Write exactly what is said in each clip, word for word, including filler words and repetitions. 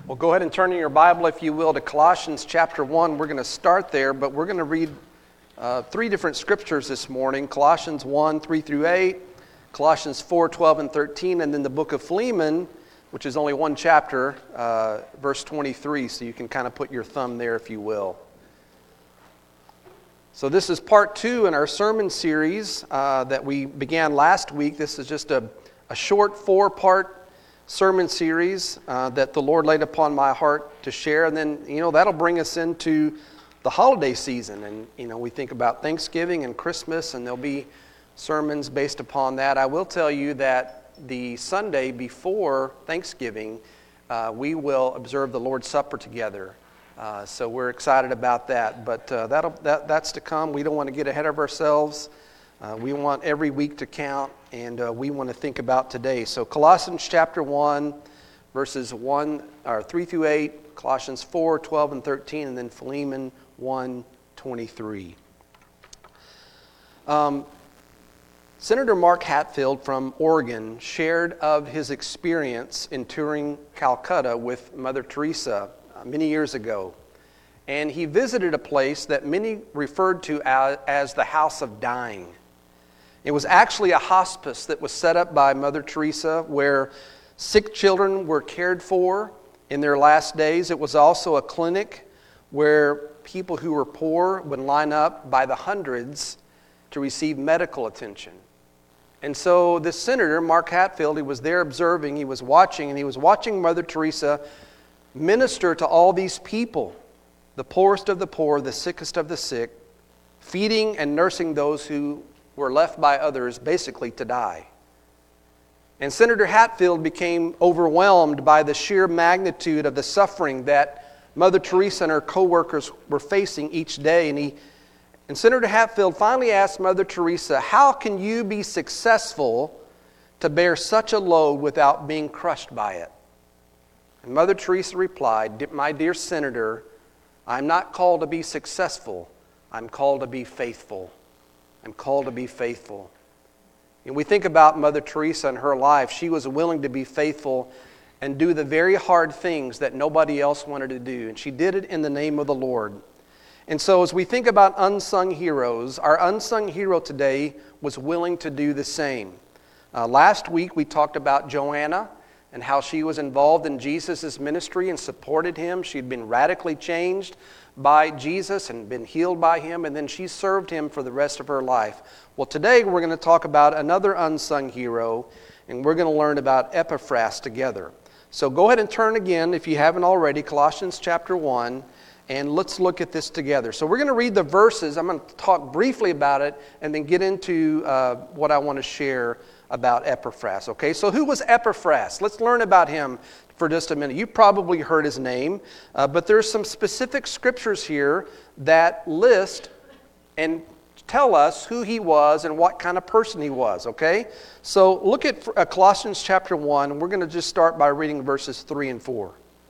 Well, go ahead and turn in your Bible, if you will, to Colossians chapter one. We're going to start there, but we're going to read uh, three different scriptures this morning. Colossians one, three through eight, Colossians four, twelve and thirteen, and then the book of Philemon, which is only one chapter, uh, verse twenty-three, so you can kind of put your thumb there, if you will. So this is part two in our sermon series uh, that we began last week. This is just a, a short four-part sermon series uh, that the Lord laid upon my heart to share. And then, you know, that'll bring us into the holiday season. And, you know, we think about Thanksgiving and Christmas, and there'll be sermons based upon that. I will tell you that the Sunday before Thanksgiving, uh, we will observe the Lord's Supper together. Uh, so we're excited about that. But uh, that'll, that, that's to come. We don't want to get ahead of ourselves. Uh, we want every week to count, and uh, we want to think about today. So Colossians chapter one, verses one or three through eight, Colossians four, twelve and thirteen, and then Philemon one, twenty-three. Um, Senator Mark Hatfield from Oregon shared of his experience in touring Calcutta with Mother Teresa uh, many years ago. And he visited a place that many referred to as, as the House of Dying. It was actually a hospice that was set up by Mother Teresa where sick children were cared for in their last days. It was also a clinic where people who were poor would line up by the hundreds to receive medical attention. And so this senator, Mark Hatfield, he was there observing, he was watching, and he was watching Mother Teresa minister to all these people, the poorest of the poor, the sickest of the sick, feeding and nursing those who were left by others basically to die. And Senator Hatfield became overwhelmed by the sheer magnitude of the suffering that Mother Teresa and her co-workers were facing each day. And, he, and Senator Hatfield finally asked Mother Teresa, how can you be successful to bear such a load without being crushed by it? And Mother Teresa replied, my dear Senator, I'm not called to be successful, I'm called to be faithful. I'm called to be faithful. And we think about Mother Teresa and her life. She was willing to be faithful and do the very hard things that nobody else wanted to do. And she did it in the name of the Lord. And so as we think about unsung heroes, our unsung hero today was willing to do the same. Uh, last week we talked about Joanna and how she was involved in Jesus' ministry and supported him. She'd been radically changed by Jesus and been healed by him, and then she served him for the rest of her life. Well, today we're going to talk about another unsung hero, and we're going to learn about Epaphras together. So go ahead and turn again, if you haven't already, Colossians chapter one, and let's look at this together. So we're going to read the verses. I'm going to talk briefly about it and then get into uh, what I want to share about Epaphras. Okay, so who was Epaphras? Let's learn about him for just a minute. You probably heard his name, uh, but there's some specific scriptures here that list and tell us who he was and what kind of person he was, okay? So look at uh, Colossians chapter one, and we're going to just start by reading verses three and four.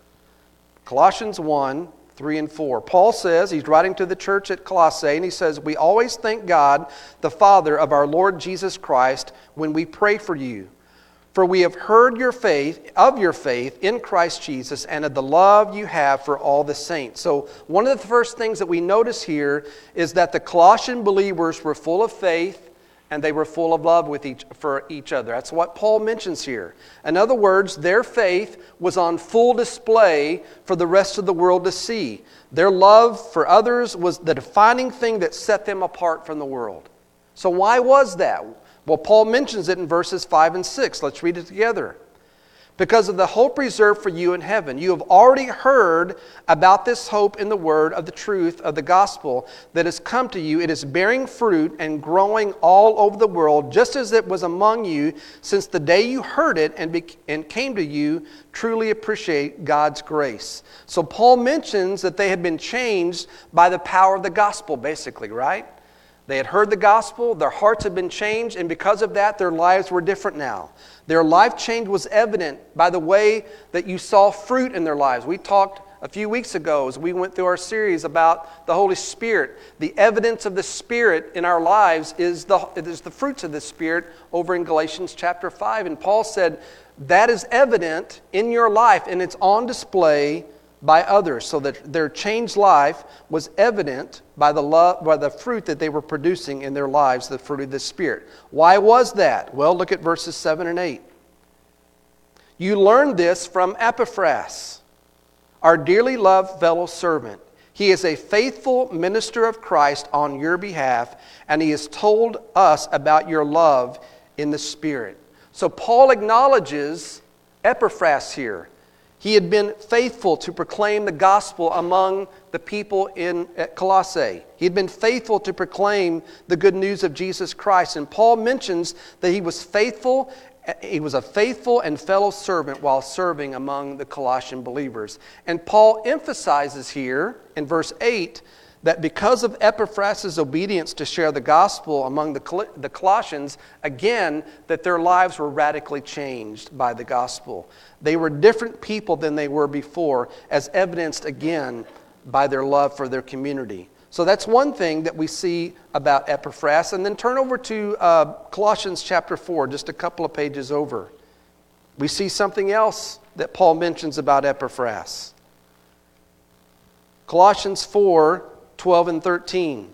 Colossians one, three and four. Paul says, he's writing to the church at Colossae, and he says, we always thank God, the Father of our Lord Jesus Christ, when we pray for you. For we have heard your faith, of your faith in Christ Jesus and of the love you have for all the saints. So one of the first things that we notice here is that the Colossian believers were full of faith and they were full of love with each, for each other. That's what Paul mentions here. In other words, their faith was on full display for the rest of the world to see. Their love for others was the defining thing that set them apart from the world. So why was that? Well, Paul mentions it in verses five and six. Let's read it together. Because of the hope reserved for you in heaven. You have already heard about this hope in the word of the truth of the gospel that has come to you. It is bearing fruit and growing all over the world, just as it was among you since the day you heard it and, be- and came to you. Truly appreciate God's grace. So Paul mentions that they had been changed by the power of the gospel, basically, right? They had heard the gospel, their hearts had been changed, and because of that, their lives were different now. Their life change was evident by the way that you saw fruit in their lives. We talked a few weeks ago as we went through our series about the Holy Spirit. The evidence of the Spirit in our lives is the, is the fruits of the Spirit over in Galatians chapter five. And Paul said, that is evident in your life, and it's on display by others, so that their changed life was evident by the love, by the fruit that they were producing in their lives, the fruit of the Spirit. Why was that? Well, look at verses seven and eight. You learned this from Epaphras, our dearly loved fellow servant. He is a faithful minister of Christ on your behalf, and he has told us about your love in the Spirit. So Paul acknowledges Epaphras here. He had been faithful to proclaim the gospel among the people in at Colossae. He had been faithful to proclaim the good news of Jesus Christ. And Paul mentions that he was faithful, he was a faithful and fellow servant while serving among the Colossian believers. And Paul emphasizes here in verse eight that because of Epaphras' obedience to share the gospel among the, Col- the Colossians, again, that their lives were radically changed by the gospel. They were different people than they were before, as evidenced again by their love for their community. So that's one thing that we see about Epaphras. And then turn over to uh, Colossians chapter four, just a couple of pages over. We see something else that Paul mentions about Epaphras. Colossians four, twelve and thirteen.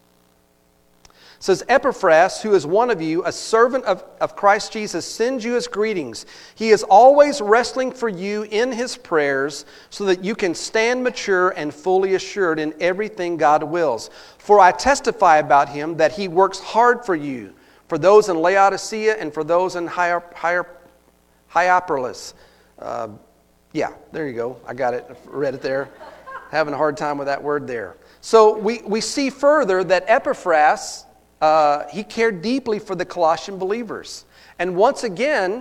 It says, Epaphras, who is one of you, a servant of, of Christ Jesus, sends you his greetings. He is always wrestling for you in his prayers so that you can stand mature and fully assured in everything God wills. For I testify about him that he works hard for you, for those in Laodicea and for those in Hier- Hier- Hierapolis. Uh, yeah, there you go. I got it. I read it there. Having a hard time with that word there. So we, we see further that Epaphras, uh, he cared deeply for the Colossian believers. And once again,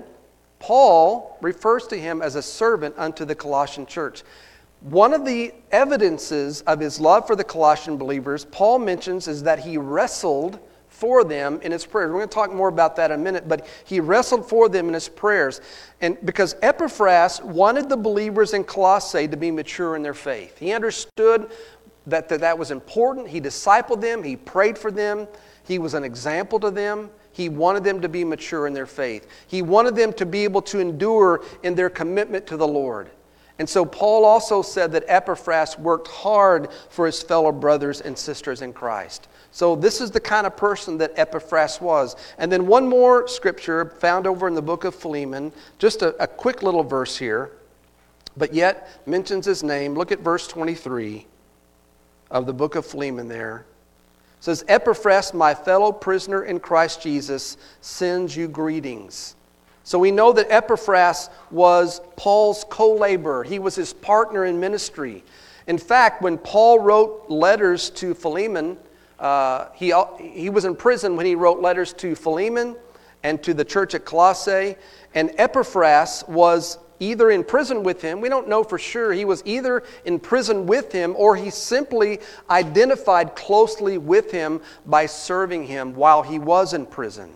Paul refers to him as a servant unto the Colossian church. One of the evidences of his love for the Colossian believers, Paul mentions, is that he wrestled for them in his prayers. We're going to talk more about that in a minute, but he wrestled for them in his prayers. And because Epaphras wanted the believers in Colossae to be mature in their faith. He understood that that, that was important. He discipled them. He prayed for them. He was an example to them. He wanted them to be mature in their faith. He wanted them to be able to endure in their commitment to the Lord. And so Paul also said that Epaphras worked hard for his fellow brothers and sisters in Christ. So this is the kind of person that Epaphras was. And then one more scripture found over in the book of Philemon, just a, a quick little verse here, but yet mentions his name. Look at verse twenty-three of the book of Philemon there. It says, Epaphras, my fellow prisoner in Christ Jesus, sends you greetings. So we know that Epaphras was Paul's co-laborer. He was his partner in ministry. In fact, when Paul wrote letters to Philemon, uh, he, he was in prison when he wrote letters to Philemon and to the church at Colossae. And Epaphras was either in prison with him. We don't know for sure. He was either in prison with him, or he simply identified closely with him by serving him while he was in prison.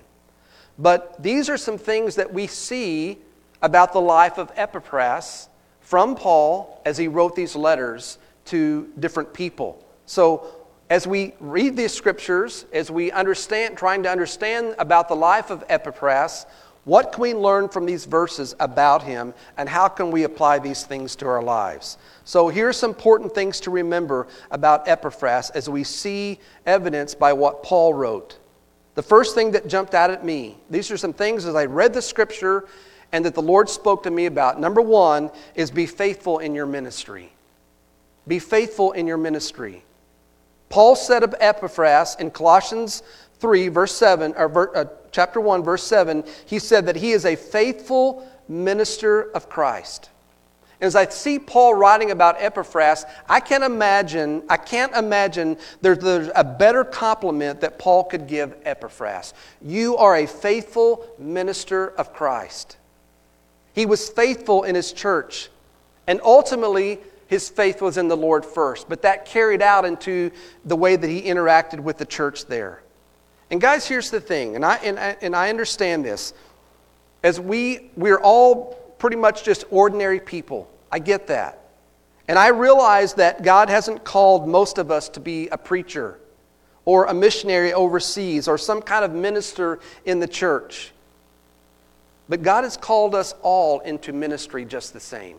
But these are some things that we see about the life of Epaphras from Paul as he wrote these letters to different people. So as we read these scriptures, as we understand, trying to understand about the life of Epaphras, what can we learn from these verses about him, and how can we apply these things to our lives? So here's some important things to remember about Epaphras as we see evidence by what Paul wrote. The first thing that jumped out at me, these are some things as I read the scripture and that the Lord spoke to me about. Number one is be faithful in your ministry. Be faithful in your ministry. Paul said of Epaphras in Colossians three, verse seven, or uh, chapter one, verse seven, he said that he is a faithful minister of Christ. And as I see Paul writing about Epaphras, I can imagine, I can't imagine there's, there's a better compliment that Paul could give Epaphras. You are a faithful minister of Christ. He was faithful in his church, and ultimately his faith was in the Lord first, but that carried out into the way that he interacted with the church there. And guys, here's the thing, and I and I, and I understand this. As we we're all pretty much just ordinary people. I get that. And I realize that God hasn't called most of us to be a preacher or a missionary overseas or some kind of minister in the church. But God has called us all into ministry just the same.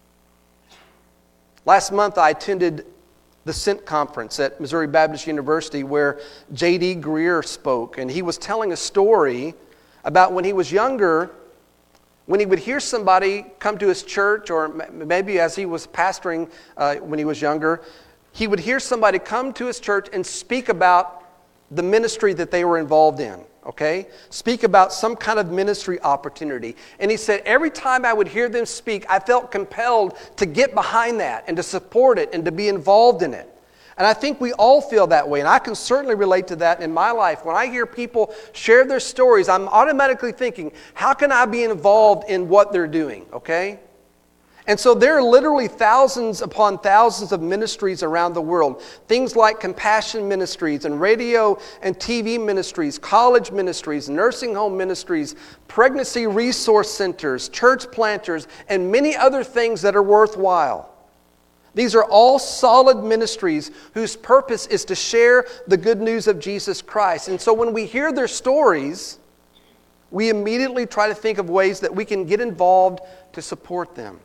Last month I attended the S E N T conference at Missouri Baptist University where J D Greer spoke, and he was telling a story about when he was younger, when he would hear somebody come to his church, or maybe as he was pastoring uh, when he was younger, he would hear somebody come to his church and speak about the ministry that they were involved in, okay? Speak about some kind of ministry opportunity. And he said, every time I would hear them speak, I felt compelled to get behind that and to support it and to be involved in it. And I think we all feel that way, and I can certainly relate to that in my life. When I hear people share their stories, I'm automatically thinking, how can I be involved in what they're doing, okay? And so there are literally thousands upon thousands of ministries around the world. Things like compassion ministries and radio and T V ministries, college ministries, nursing home ministries, pregnancy resource centers, church planters, and many other things that are worthwhile. These are all solid ministries whose purpose is to share the good news of Jesus Christ. And so when we hear their stories, we immediately try to think of ways that we can get involved to support them.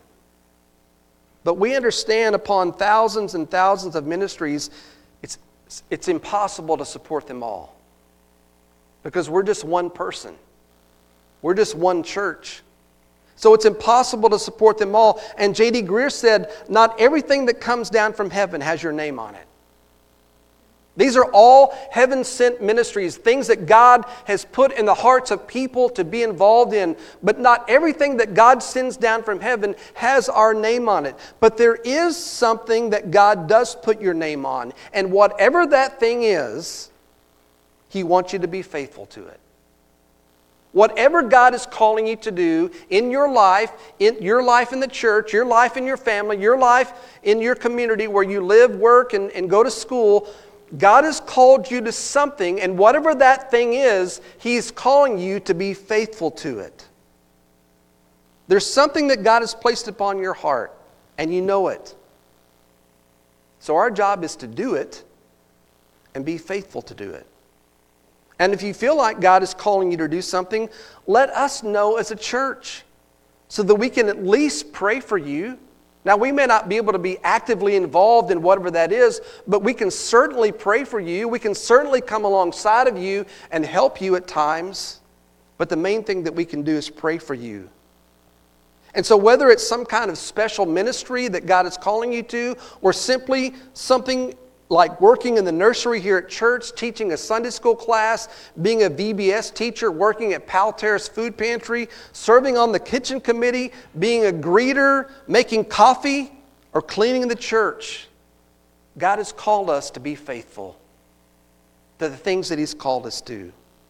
But we understand upon thousands and thousands of ministries, it's, it's impossible to support them all. Because we're just one person. We're just one church. So it's impossible to support them all. And J D Greer said, not everything that comes down from heaven has your name on it. These are all heaven-sent ministries, things that God has put in the hearts of people to be involved in. But not everything that God sends down from heaven has our name on it. But there is something that God does put your name on. And whatever that thing is, He wants you to be faithful to it. Whatever God is calling you to do in your life, in your life in the church, your life in your family, your life in your community where you live, work, and, and go to school, God has called you to something, and whatever that thing is, He's calling you to be faithful to it. There's something that God has placed upon your heart, and you know it. So our job is to do it and be faithful to do it. And if you feel like God is calling you to do something, let us know as a church so that we can at least pray for you. Now, we may not be able to be actively involved in whatever that is, but we can certainly pray for you. We can certainly come alongside of you and help you at times. But the main thing that we can do is pray for you. And so whether it's some kind of special ministry that God is calling you to, or simply something like working in the nursery here at church, teaching a Sunday school class, being a V B S teacher, working at Pal Terrace Food Pantry, serving on the kitchen committee, being a greeter, making coffee, or cleaning the church, God has called us to be faithful to the things that He's called us to.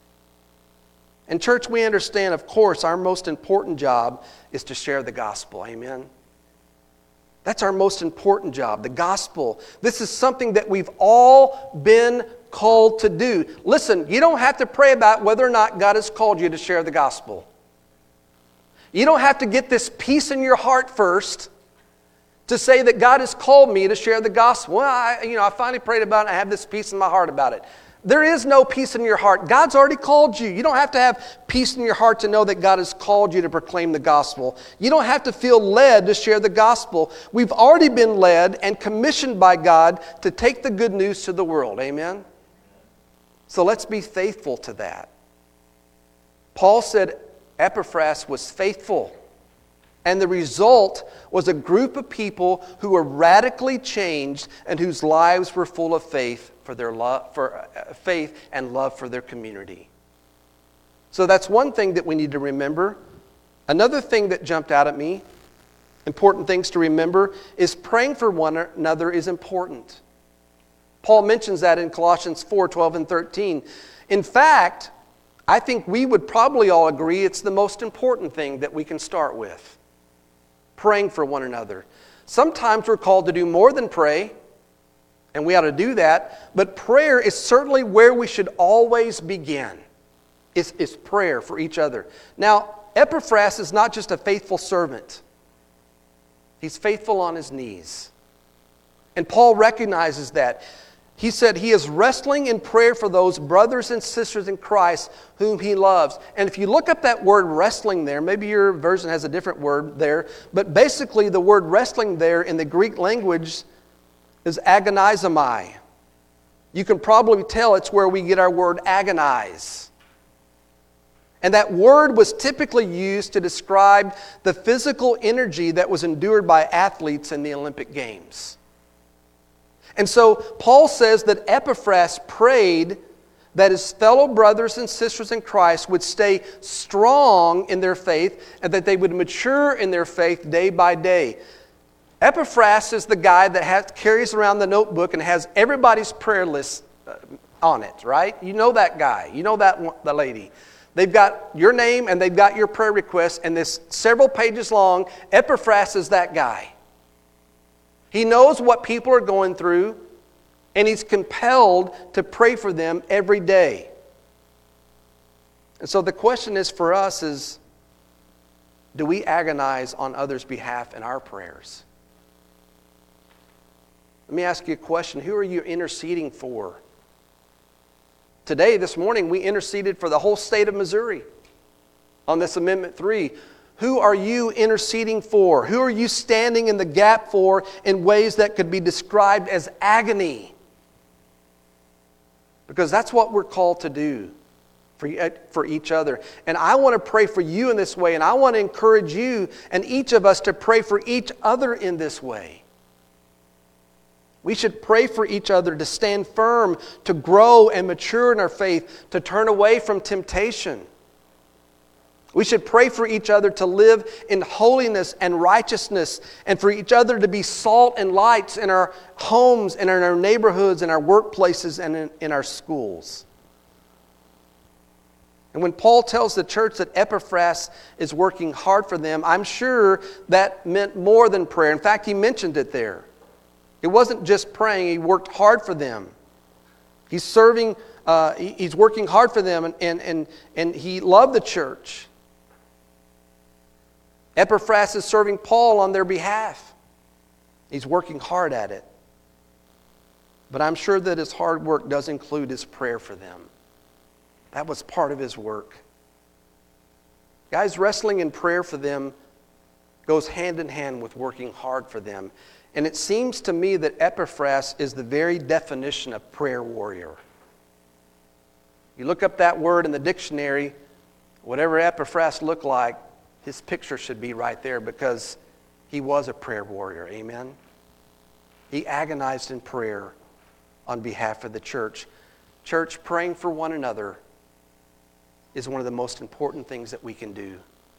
In church, we understand, of course, our most important job is to share the gospel. Amen? That's our most important job, the gospel. This is something that we've all been called to do. Listen, you don't have to pray about whether or not God has called you to share the gospel. You don't have to get this peace in your heart first to say that God has called me to share the gospel. Well, I, you know, I finally prayed about it and I have this peace in my heart about it. There is no peace in your heart. God's already called you. You don't have to have peace in your heart to know that God has called you to proclaim the gospel. You don't have to feel led to share the gospel. We've already been led and commissioned by God to take the good news to the world. Amen? So let's be faithful to that. Paul said Epaphras was faithful. And the result was a group of people who were radically changed and whose lives were full of faith for their love, for uh, faith and love for their community. So that's one thing that we need to remember. Another thing that jumped out at me, important things to remember, is praying for one another is important. Paul mentions that in Colossians four, twelve and thirteen. In fact, I think we would probably all agree it's the most important thing that we can start with. Praying for one another. Sometimes we're called to do more than pray, and we ought to do that, but prayer is certainly where we should always begin. It's, it's prayer for each other. Now, Epaphras is not just a faithful servant. He's faithful on his knees. And Paul recognizes that. He said he is wrestling in prayer for those brothers and sisters in Christ whom he loves. And if you look up that word wrestling there, maybe your version has a different word there, but basically the word wrestling there in the Greek language is agonizomai. You can probably tell it's where we get our word agonize. And that word was typically used to describe the physical energy that was endured by athletes in the Olympic Games. And so Paul says that Epaphras prayed that his fellow brothers and sisters in Christ would stay strong in their faith and that they would mature in their faith day by day. Epaphras is the guy that has, carries around the notebook and has everybody's prayer list on it, right? You know that guy. You know that the lady. They've got your name and they've got your prayer request, and this several pages long. Epaphras is that guy. He knows what people are going through, and he's compelled to pray for them every day. And so the question is for us is, do we agonize on others' behalf in our prayers? Let me ask you a question. Who are you interceding for? Today, this morning, we interceded for the whole state of Missouri on this Amendment three. Who are you interceding for? Who are you standing in the gap for in ways that could be described as agony? Because that's what we're called to do for, for each other. And I want to pray for you in this way, and I want to encourage you and each of us to pray for each other in this way. We should pray for each other to stand firm, to grow and mature in our faith, to turn away from temptation. We should pray for each other to live in holiness and righteousness, and for each other to be salt and lights in our homes and in our neighborhoods, in our workplaces, and in, in our schools. And when Paul tells the church that Epaphras is working hard for them, I'm sure that meant more than prayer. In fact, he mentioned it there. It wasn't just praying, he worked hard for them. He's serving, uh, he's working hard for them, and, and, and, and he loved the church. Epaphras is serving Paul on their behalf. He's working hard at it. But I'm sure that his hard work does include his prayer for them. That was part of his work. Guys, wrestling in prayer for them goes hand in hand with working hard for them. And it seems to me that Epaphras is the very definition of prayer warrior. You look up that word in the dictionary, whatever Epaphras looked like, his picture should be right there because he was a prayer warrior. Amen? He agonized in prayer on behalf of the church. Church, praying for one another is one of the most important things that we can do.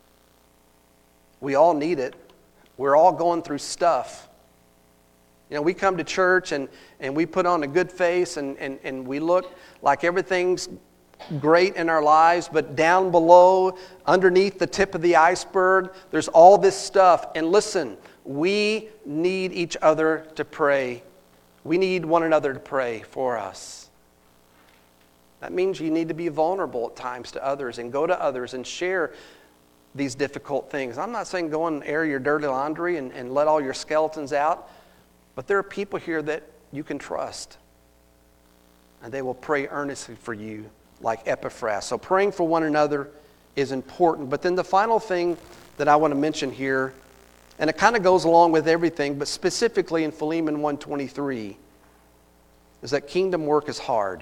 We all need it. We're all going through stuff. You know, we come to church and, and we put on a good face and, and, and we look like everything's great in our lives, but down below, underneath the tip of the iceberg, there's all this stuff. And listen, we need each other to pray. We need one another to pray for us. That means you need to be vulnerable at times to others and go to others and share these difficult things. I'm not saying go and air your dirty laundry and, and let all your skeletons out, but there are people here that you can trust, and they will pray earnestly for you like Epaphras. So praying for one another is important. But then the final thing that I want to mention here, and it kind of goes along with everything, but specifically in Philemon one twenty-three, is that kingdom work is hard.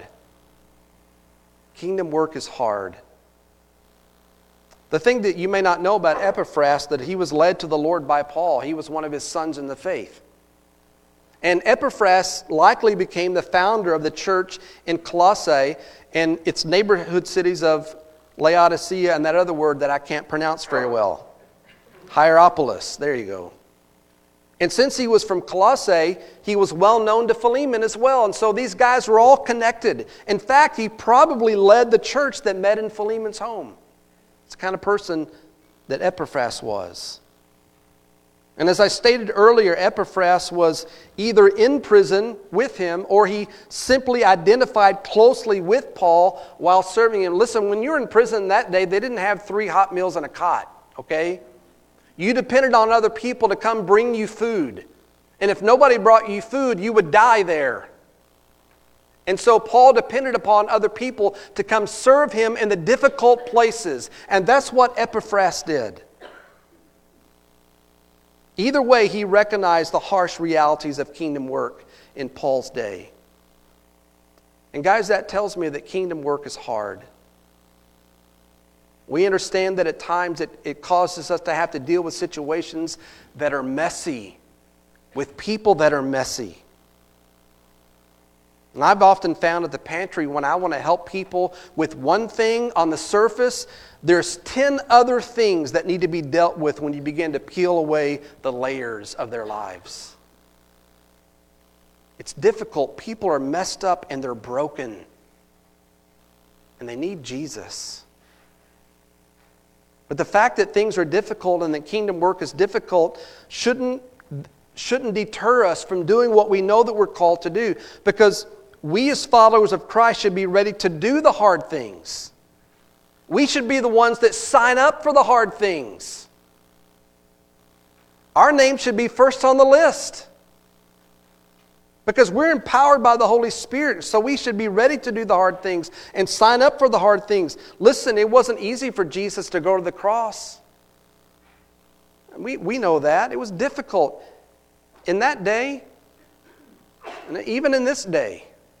Kingdom work is hard. The thing that you may not know about Epaphras, that he was led to the Lord by Paul. He was one of his sons in the faith. And Epaphras likely became the founder of the church in Colossae and its neighborhood cities of Laodicea and that other word that I can't pronounce very well. Hierapolis. There you go. And since he was from Colossae, he was well known to Philemon as well. And so these guys were all connected. In fact, he probably led the church that met in Philemon's home. It's the kind of person that Epaphras was. And as I stated earlier, Epaphras was either in prison with him or he simply identified closely with Paul while serving him. Listen, when you were in prison that day, they didn't have three hot meals and a cot, okay? You depended on other people to come bring you food. And if nobody brought you food, you would die there. And so Paul depended upon other people to come serve him in the difficult places. And that's what Epaphras did. Either way, he recognized the harsh realities of kingdom work in Paul's day. And guys, that tells me that kingdom work is hard. We understand that at times it, it causes us to have to deal with situations that are messy, with people that are messy. And I've often found at the pantry, when I want to help people with one thing on the surface, there's ten other things that need to be dealt with when you begin to peel away the layers of their lives. It's difficult. People are messed up and they're broken. And they need Jesus. But the fact that things are difficult and that kingdom work is difficult shouldn't, shouldn't deter us from doing what we know that we're called to do. Because we as followers of Christ should be ready to do the hard things. We should be the ones that sign up for the hard things. Our name should be first on the list. Because we're empowered by the Holy Spirit, so we should be ready to do the hard things and sign up for the hard things. Listen, it wasn't easy for Jesus to go to the cross. We, we know that. It was difficult. In that day, and even in this day,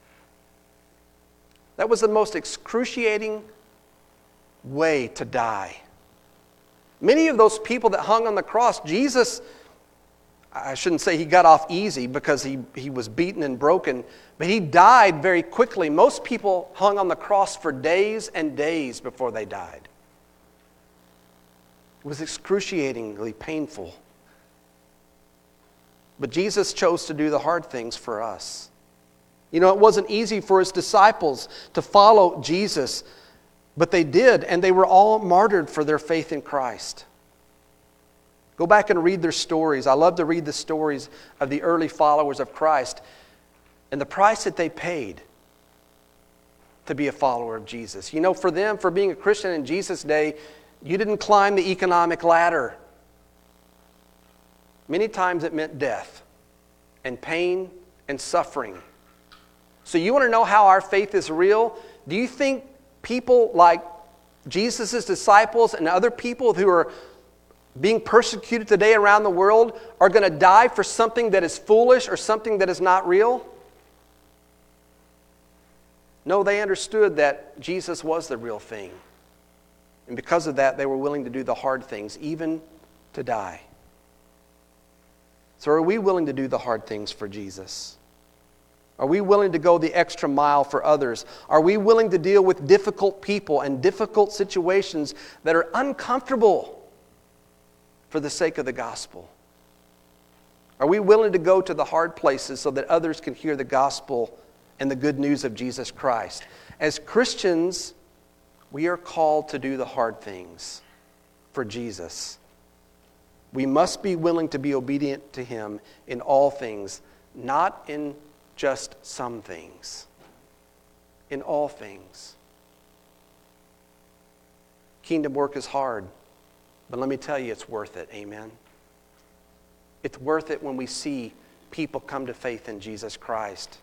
that was the most excruciating way to die. Many of those people that hung on the cross, Jesus, I shouldn't say he got off easy because he, he was beaten and broken, but he died very quickly. Most people hung on the cross for days and days before they died. It was excruciatingly painful. But Jesus chose to do the hard things for us. You know, it wasn't easy for his disciples to follow Jesus, but they did, and they were all martyred for their faith in Christ. Go back and read their stories. I love to read the stories of the early followers of Christ and the price that they paid to be a follower of Jesus. You know, for them, for being a Christian in Jesus' day, you didn't climb the economic ladder. Many times it meant death and pain and suffering. So you want to know how our faith is real? Do you think people like Jesus' disciples and other people who are being persecuted today around the world are going to die for something that is foolish or something that is not real? No, they understood that Jesus was the real thing. And because of that, they were willing to do the hard things, even to die. So are we willing to do the hard things for Jesus? Are we willing to go the extra mile for others? Are we willing to deal with difficult people and difficult situations that are uncomfortable for the sake of the gospel? Are we willing to go to the hard places so that others can hear the gospel and the good news of Jesus Christ? As Christians, we are called to do the hard things for Jesus. We must be willing to be obedient to him in all things, not in just some things. In all things. Kingdom work is hard, but let me tell you, it's worth it. Amen. It's worth it when we see people come to faith in Jesus Christ.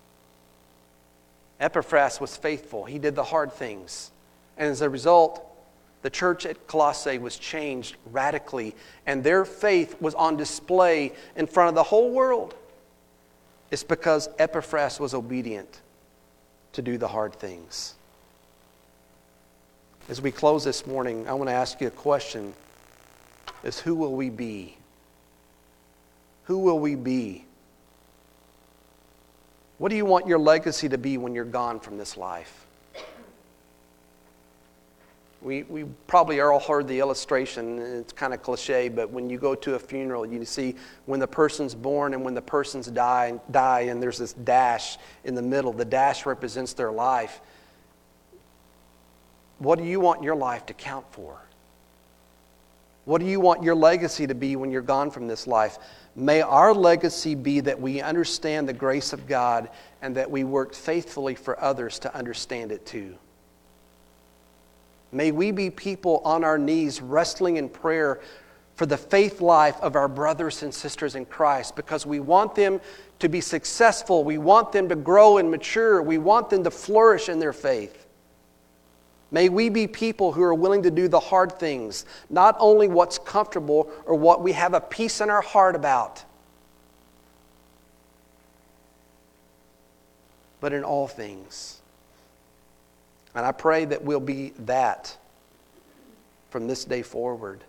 Epaphras was faithful. He did the hard things. And as a result, the church at Colossae was changed radically, and their faith was on display in front of the whole world. It's because Epaphras was obedient to do the hard things. As we close this morning, I want to ask you a question. Is who will we be? Who will we be? What do you want your legacy to be when you're gone from this life? We we probably all heard the illustration, and it's kind of cliche, but when you go to a funeral, you see when the person's born and when the person's die, die, and there's this dash in the middle. The dash represents their life. What do you want your life to count for? What do you want your legacy to be when you're gone from this life? May our legacy be that we understand the grace of God and that we work faithfully for others to understand it too. May we be people on our knees wrestling in prayer for the faith life of our brothers and sisters in Christ, because we want them to be successful. We want them to grow and mature. We want them to flourish in their faith. May we be people who are willing to do the hard things, not only what's comfortable or what we have a peace in our heart about, but in all things. And I pray that we'll be that from this day forward.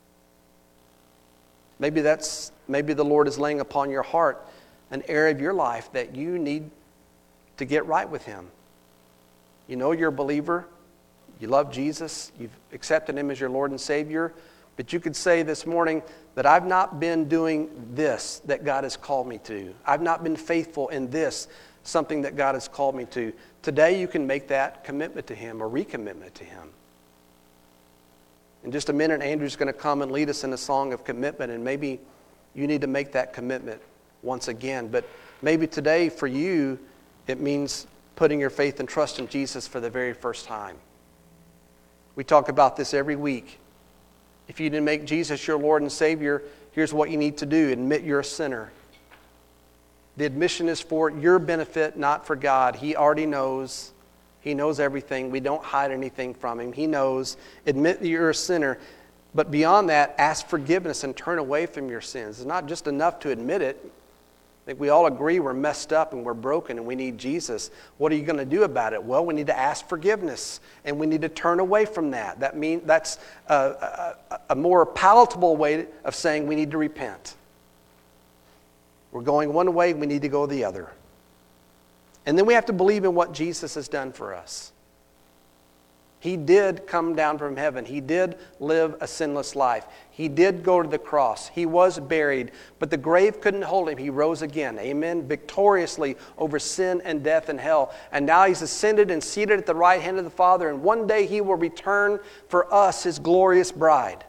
Maybe that's maybe the Lord is laying upon your heart an area of your life that you need to get right with Him. You know you're a believer. You love Jesus. You've accepted Him as your Lord and Savior. But you could say this morning that I've not been doing this that God has called me to. I've not been faithful in this, something that God has called me to. Today you can make that commitment to Him or recommitment to Him. In just a minute, Andrew's going to come and lead us in a song of commitment, and maybe you need to make that commitment once again. But maybe today for you, it means putting your faith and trust in Jesus for the very first time. We talk about this every week. If you didn't make Jesus your Lord and Savior, here's what you need to do. Admit you're a sinner. The admission is for your benefit, not for God. He already knows. He knows everything. We don't hide anything from Him. He knows. Admit that you're a sinner. But beyond that, ask forgiveness and turn away from your sins. It's not just enough to admit it. I think we all agree we're messed up and we're broken and we need Jesus. What are you going to do about it? Well, we need to ask forgiveness and we need to turn away from that. That mean, that's a, a, a more palatable way of saying we need to repent. We're going one way, we need to go the other. And then we have to believe in what Jesus has done for us. He did come down from heaven. He did live a sinless life. He did go to the cross. He was buried, but the grave couldn't hold Him. He rose again, amen, victoriously over sin and death and hell. And now He's ascended and seated at the right hand of the Father, and one day He will return for us, His glorious bride.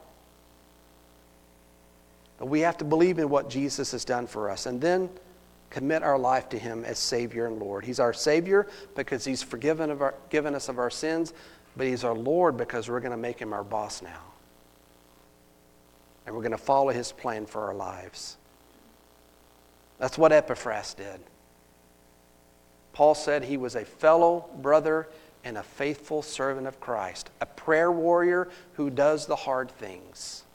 But we have to believe in what Jesus has done for us, and then commit our life to Him as Savior and Lord. He's our Savior because He's forgiven of our, given us of our sins, but He's our Lord because we're going to make Him our boss now. And we're going to follow His plan for our lives. That's what Epaphras did. Paul said he was a fellow brother and a faithful servant of Christ, a prayer warrior who does the hard things.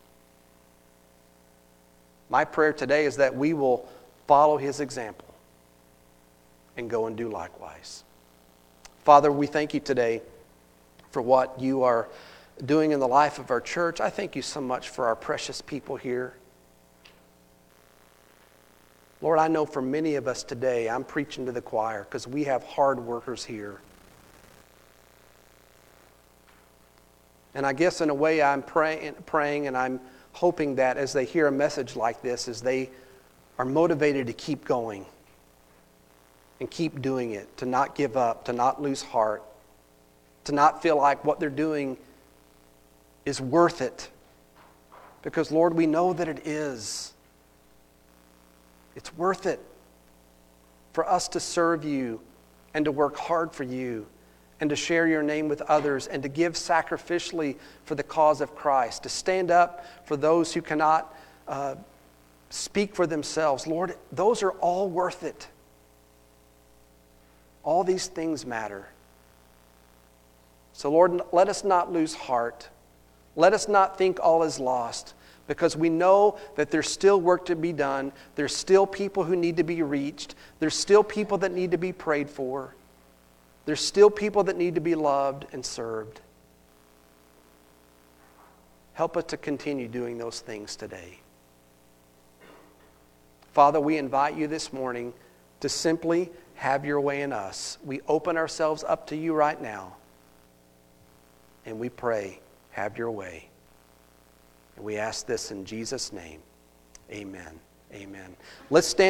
My prayer today is that we will follow his example and go and do likewise. Father, we thank You today for what You are doing in the life of our church. I thank You so much for our precious people here. Lord, I know for many of us today, I'm preaching to the choir because we have hard workers here. And I guess in a way I'm praying, praying and I'm hoping that as they hear a message like this, as they are motivated to keep going and keep doing it, to not give up, to not lose heart, to not feel like what they're doing is worth it. Because, Lord, we know that it is. It's worth it for us to serve You and to work hard for You and to share Your name with others and to give sacrificially for the cause of Christ, to stand up for those who cannot uh, speak for themselves. Lord, those are all worth it. All these things matter. So, Lord, let us not lose heart. Let us not think all is lost, because we know that there's still work to be done. There's still people who need to be reached. There's still people that need to be prayed for. There's still people that need to be loved and served. Help us to continue doing those things today. Father, we invite You this morning to simply have Your way in us. We open ourselves up to You right now. And we pray, have Your way. And we ask this in Jesus' name. Amen. Amen. Let's stand.